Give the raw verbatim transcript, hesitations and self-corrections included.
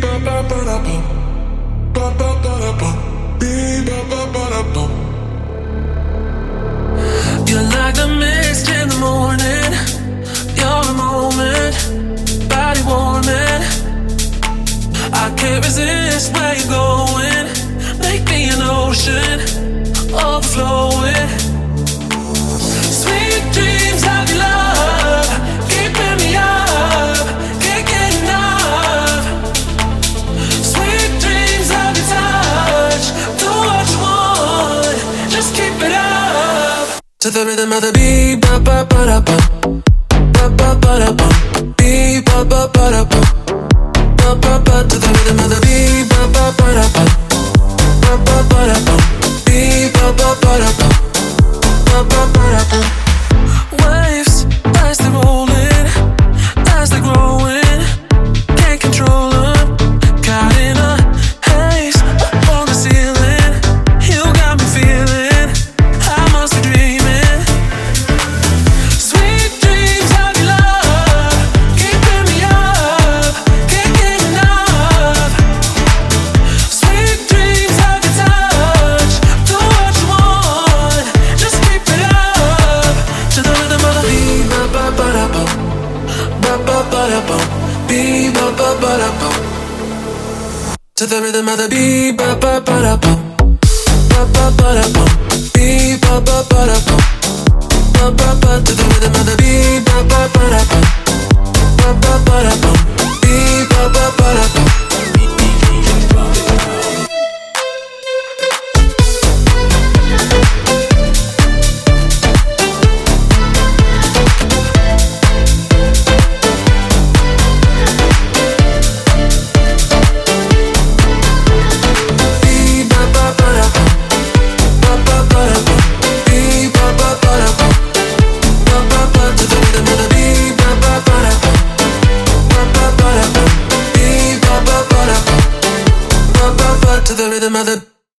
You're like the mist in the morning. You're a moment, body warming. I can't resist where you're going. Make me an ocean, overflowing. Sweet dreams of your love, keeping me up, can't get enough. Sweet dreams of your touch, do what you want, just keep it up. To the rhythm of the beat, ba ba ba da ba, ba ba ba da ba, beat ba ba ba da ba, ba ba ba. To the rhythm of the beat, ba ba ba da ba, ba ba ba da ba, beat ba ba ba da ba, ba ba ba da ba. Waves as they're rolling, as they're growing, can't control them. Caught in a haze up on the ceiling, you got me feeling I must be dreaming. Sweet dreams of your love, keeping me up, can't get enough. Sweet dreams of your touch, do what you want, just keep it up. To the rhythm of the beat, ba ba ba da ba, ba ba ba da ba, beat ba ba ba da ba. To the rhythm of the beat, ba ba ba da ba, ba ba ba da ba, beat ba ba ba da ba, ba ba ba. To the rhythm of the beat, ba ba ba da ba, ba ba ba da ba, beat ba ba ba da ba. To the rhythm of the